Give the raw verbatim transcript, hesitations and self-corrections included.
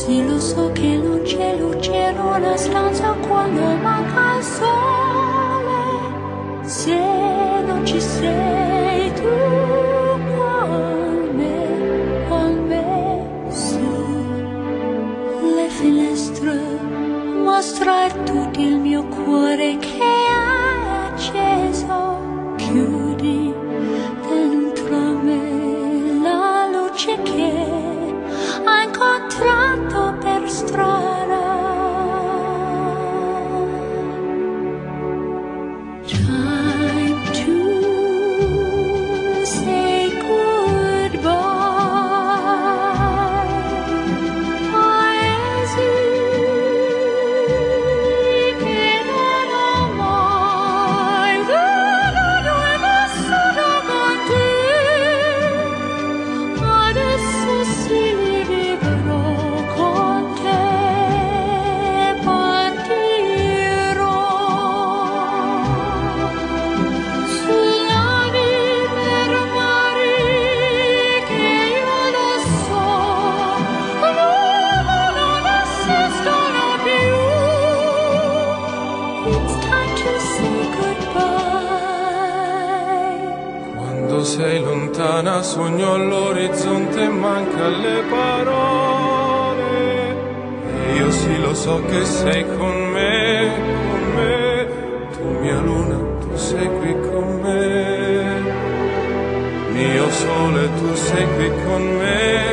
sì lo so che non c'è luce in una stanza quando manca il sole. Se non ci sei tu con me, con me, su le finestre mostrar tutto il mio cuore che hai acceso. Chiudi dentro me la luce che hai incontrato per strada. Time to say goodbye. Paesi che non ho mai veduto e vissuto con te. Adesso sì li vivrò con te. Partirò sulla vita per mari che io lo so l'uomo non esistono più. It's time to say goodbye. Quando sei lontana sogno all'orizzonte e manca le parole. E io sì lo so che sei con me, con me. Tu mia luna, tu sei qui con me. Mio sole, tu sei qui con me.